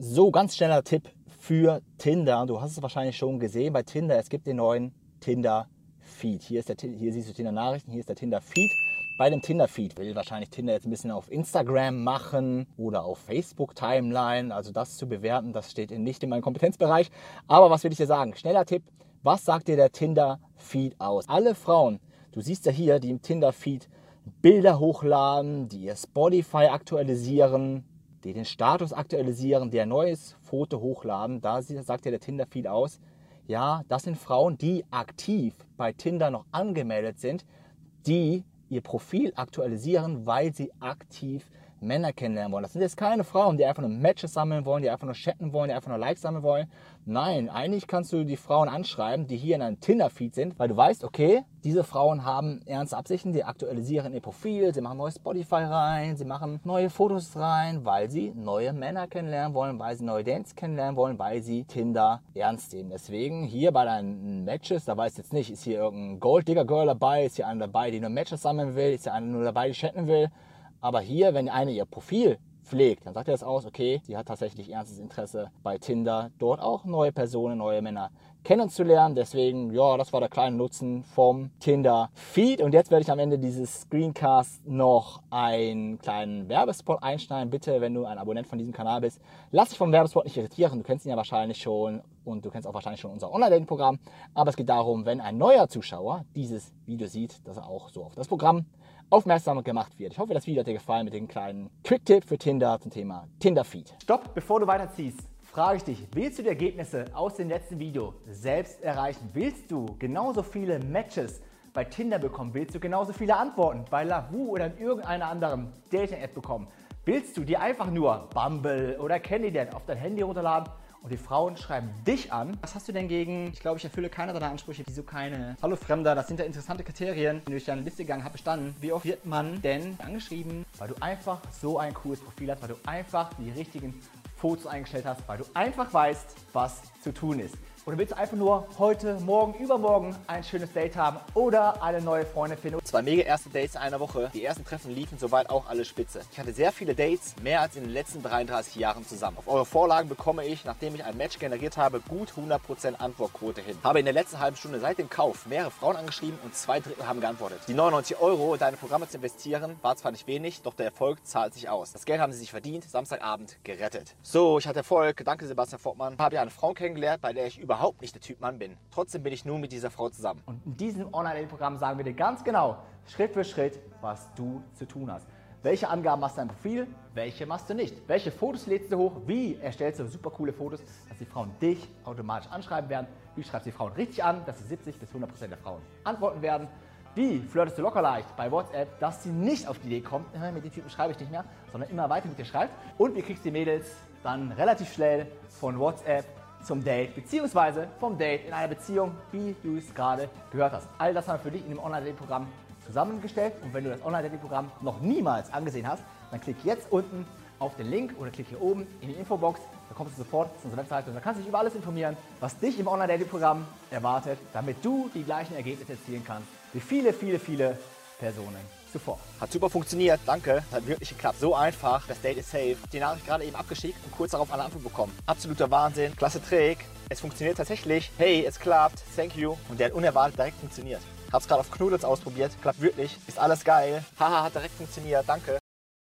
So, ganz schneller Tipp für Tinder. Du hast es wahrscheinlich schon gesehen bei Tinder. Es gibt den neuen Tinder-Feed. Hier siehst du Tinder-Nachrichten, hier ist der Tinder-Feed. Bei dem Tinder-Feed will wahrscheinlich Tinder jetzt ein bisschen auf Instagram machen oder auf Facebook-Timeline. Also das zu bewerten, das steht nicht in meinem Kompetenzbereich. Aber was will ich dir sagen? Schneller Tipp. Was sagt dir der Tinder-Feed aus? Alle Frauen, du siehst ja hier, die im Tinder-Feed Bilder hochladen, die ihr Spotify aktualisieren, die den Status aktualisieren, die ein neues Foto hochladen, da sagt ja der Tinder-Feed aus, ja, das sind Frauen, die aktiv bei Tinder noch angemeldet sind, die ihr Profil aktualisieren, weil sie aktiv Männer kennenlernen wollen. Das sind jetzt keine Frauen, die einfach nur Matches sammeln wollen, die einfach nur chatten wollen, die einfach nur Likes sammeln wollen. Nein, eigentlich kannst du die Frauen anschreiben, die hier in einem Tinder-Feed sind, weil du weißt, okay, diese Frauen haben ernste Absichten, die aktualisieren ihr Profil, sie machen neues Spotify rein, sie machen neue Fotos rein, weil sie neue Männer kennenlernen wollen, weil sie neue Dates kennenlernen wollen, weil sie Tinder ernst nehmen. Deswegen hier bei deinen Matches, da weißt du jetzt nicht, ist hier irgendein Gold-Digger-Girl dabei, ist hier einer dabei, die nur Matches sammeln will, ist hier einer nur dabei, die chatten will. Aber hier, wenn eine ihr Profil pflegt, dann sagt er das aus, okay, sie hat tatsächlich ernstes Interesse bei Tinder, dort auch neue Personen, neue Männer kennenzulernen. Deswegen, ja, das war der kleine Nutzen vom Tinder-Feed. Und jetzt werde ich am Ende dieses Screencast noch einen kleinen Werbespot einschneiden. Bitte, wenn du ein Abonnent von diesem Kanal bist, lass dich vom Werbespot nicht irritieren. Du kennst ihn ja wahrscheinlich schon und du kennst auch wahrscheinlich schon unser Online-Dating-Programm. Aber es geht darum, wenn ein neuer Zuschauer dieses Video sieht, dass er auch so auf das Programm aufmerksam gemacht wird. Ich hoffe, das Video hat dir gefallen mit dem kleinen Quick-Tipp für Tinder zum Thema Tinder-Feed. Stopp, bevor du weiterziehst, frage ich dich, willst du die Ergebnisse aus dem letzten Video selbst erreichen? Willst du genauso viele Matches bei Tinder bekommen? Willst du genauso viele Antworten bei Lavu oder in irgendeiner anderen Dating-App bekommen? Willst du dir einfach nur Bumble oder Candidate auf dein Handy runterladen und die Frauen schreiben dich an? Was hast du denn gegen, ich glaube, ich erfülle keiner deiner Ansprüche, wieso keine? Hallo Fremder, das sind ja interessante Kriterien. Wenn du durch deine Liste gegangen hast, bestanden. Wie oft wird man denn angeschrieben? Weil du einfach so ein cooles Profil hast, weil du einfach die richtigen Fotos eingestellt hast, weil du einfach weißt, was zu tun ist. Oder willst du einfach nur heute, morgen, übermorgen ein schönes Date haben oder eine neue Freundin finden? 2 mega erste Dates in einer Woche. Die ersten Treffen liefen soweit auch alle spitze. Ich hatte sehr viele Dates, mehr als in den letzten 33 Jahren zusammen. Auf eure Vorlagen bekomme ich, nachdem ich ein Match generiert habe, gut 100% Antwortquote hin. Habe in der letzten halben Stunde seit dem Kauf mehrere Frauen angeschrieben und 2/3 haben geantwortet. Die 99 Euro in deine Programme zu investieren, war zwar nicht wenig, doch der Erfolg zahlt sich aus. Das Geld haben sie sich verdient, Samstagabend gerettet. So, ich hatte Erfolg. Danke Sebastian Fortmann. Habe ja eine Frau kennengelernt, bei der ich überhaupt nicht der Typ Mann bin. Trotzdem bin ich nun mit dieser Frau zusammen. Und in diesem Online-Programm sagen wir dir ganz genau, Schritt für Schritt, was du zu tun hast. Welche Angaben machst du in deinem Profil, welche machst du nicht? Welche Fotos lädst du hoch? Wie erstellst du super coole Fotos, dass die Frauen dich automatisch anschreiben werden? Wie schreibst du die Frauen richtig an, dass sie 70 bis 100% der Frauen antworten werden? Wie flirtest du locker leicht bei WhatsApp, dass sie nicht auf die Idee kommt, mit den Typen schreibe ich nicht mehr, sondern immer weiter mit dir schreibt? Und wie kriegst du die Mädels dann relativ schnell von WhatsApp zum Date, beziehungsweise vom Date in einer Beziehung, wie du es gerade gehört hast. All das haben wir für dich in dem Online-Dating-Programm zusammengestellt. Und wenn du das Online-Dating-Programm noch niemals angesehen hast, dann klick jetzt unten auf den Link oder klick hier oben in die Infobox. Da kommst du sofort zu unserer Webseite und da kannst du dich über alles informieren, was dich im Online-Dating-Programm erwartet, damit du die gleichen Ergebnisse erzielen kannst wie viele Personen zuvor. Hat super funktioniert, danke. Hat wirklich geklappt. So einfach, das Date ist safe. Die Nachricht gerade eben abgeschickt und kurz darauf eine Antwort bekommen. Absoluter Wahnsinn, klasse Trick. Es funktioniert tatsächlich. Hey, es klappt, thank you. Und der hat unerwartet direkt funktioniert. Hab's gerade auf Knudels ausprobiert, klappt wirklich. Ist alles geil. Haha, hat direkt funktioniert, danke.